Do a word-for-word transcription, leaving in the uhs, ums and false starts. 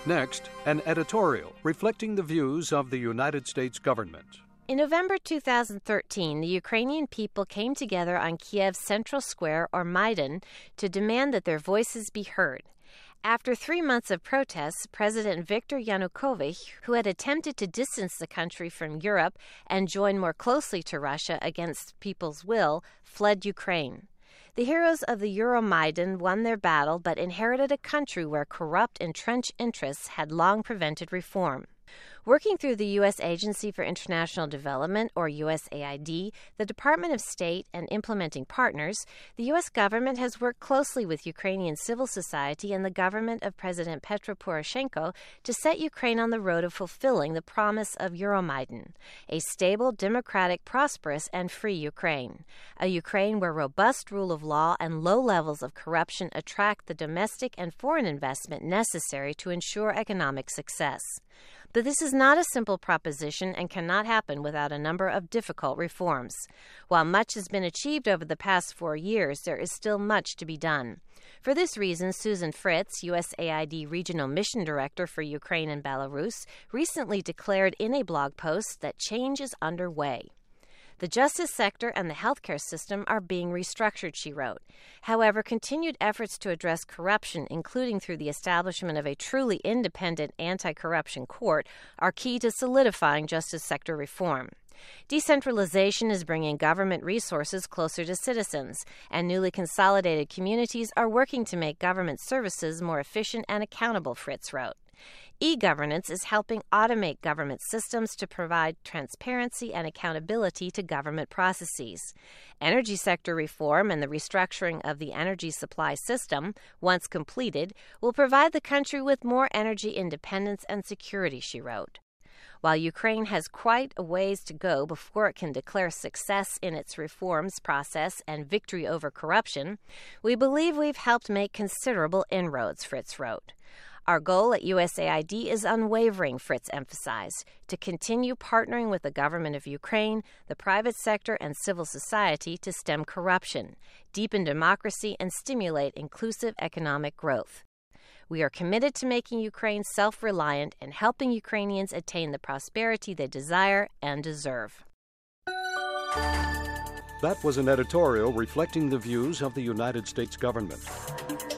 Next, an editorial reflecting the views of the United States government. In November two thousand thirteen, the Ukrainian people came together on Kiev's central square, or Maidan, to demand that their voices be heard. After three months of protests, President Viktor Yanukovych, who had attempted to distance the country from Europe and join more closely to Russia against people's will, fled Ukraine. The heroes of the Euromaidan won their battle but inherited a country where corrupt, entrenched interests had long prevented reform. Working through the U S Agency for International Development, or U S A I D, the Department of State, and implementing partners, the U S government has worked closely with Ukrainian civil society and the government of President Petro Poroshenko to set Ukraine on the road of fulfilling the promise of Euromaidan, a stable, democratic, prosperous, and free Ukraine, a Ukraine where robust rule of law and low levels of corruption attract the domestic and foreign investment necessary to ensure economic success. But this is not a simple proposition and cannot happen without a number of difficult reforms. While much has been achieved over the past four years, there is still much to be done. For this reason, Susan Fritz, U S A I D Regional Mission Director for Ukraine and Belarus, recently declared in a blog post that change is underway. The justice sector and the healthcare system are being restructured, she wrote. However, continued efforts to address corruption, including through the establishment of a truly independent anti-corruption court, are key to solidifying justice sector reform. Decentralization is bringing government resources closer to citizens, and newly consolidated communities are working to make government services more efficient and accountable, Fritz wrote. E-governance is helping automate government systems to provide transparency and accountability to government processes. Energy sector reform and the restructuring of the energy supply system, once completed, will provide the country with more energy independence and security, she wrote. While Ukraine has quite a ways to go before it can declare success in its reforms process and victory over corruption, we believe we've helped make considerable inroads, Fritz wrote. Our goal at U S A I D is unwavering, Fritz emphasized, to continue partnering with the government of Ukraine, the private sector, and civil society to stem corruption, deepen democracy, and stimulate inclusive economic growth. We are committed to making Ukraine self-reliant and helping Ukrainians attain the prosperity they desire and deserve. That was an editorial reflecting the views of the United States government.